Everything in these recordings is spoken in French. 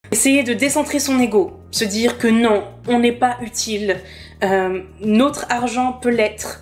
Essayer de décentrer son ego, se dire que non, on n'est pas utile, notre argent peut l'être,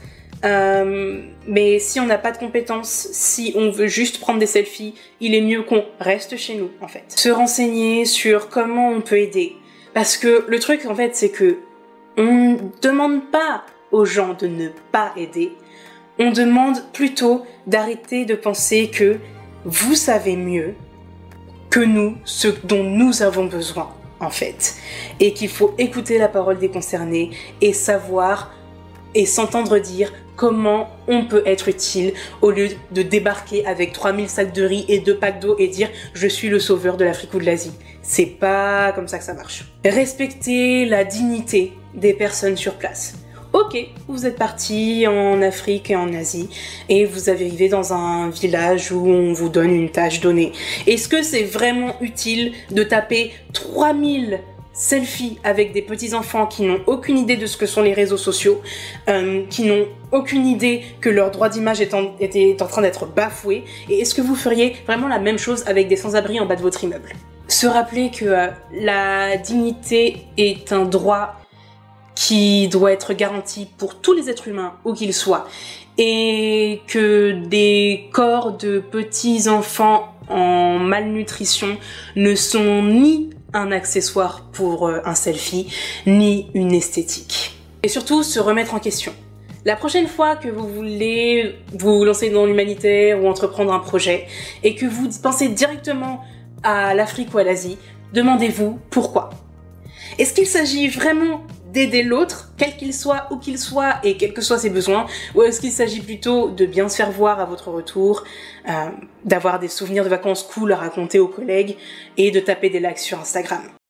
mais si on n'a pas de compétences, si on veut juste prendre des selfies, il est mieux qu'on reste chez nous en fait. Se renseigner sur comment on peut aider, parce que le truc en fait c'est que on demande pas aux gens de ne pas aider, on demande plutôt d'arrêter de penser que vous savez mieux que nous, ce dont nous avons besoin, en fait. Et qu'il faut écouter la parole des concernés et savoir et s'entendre dire comment on peut être utile au lieu de débarquer avec 3000 sacs de riz et 2 packs d'eau et dire « je suis le sauveur de l'Afrique ou de l'Asie ». C'est pas comme ça que ça marche. Respecter la dignité des personnes sur place. Ok, vous êtes parti en Afrique et en Asie et vous arrivez dans un village où on vous donne une tâche donnée. Est-ce que c'est vraiment utile de taper 3000 selfies avec des petits-enfants qui n'ont aucune idée de ce que sont les réseaux sociaux, qui n'ont aucune idée que leur droit d'image est en train d'être bafoué? Et est-ce que vous feriez vraiment la même chose avec des sans-abri en bas de votre immeuble? Se rappeler que la dignité est un droit qui doit être garanti pour tous les êtres humains, où qu'ils soient, et que des corps de petits enfants en malnutrition ne sont ni un accessoire pour un selfie, ni une esthétique. Et surtout, se remettre en question. La prochaine fois que vous voulez vous lancer dans l'humanitaire ou entreprendre un projet, et que vous pensez directement à l'Afrique ou à l'Asie, demandez-vous pourquoi. Est-ce qu'il s'agit vraiment d'aider l'autre, quel qu'il soit, où qu'il soit, et quels que soient ses besoins, ou est-ce qu'il s'agit plutôt de bien se faire voir à votre retour, d'avoir des souvenirs de vacances cool à raconter aux collègues, et de taper des likes sur Instagram?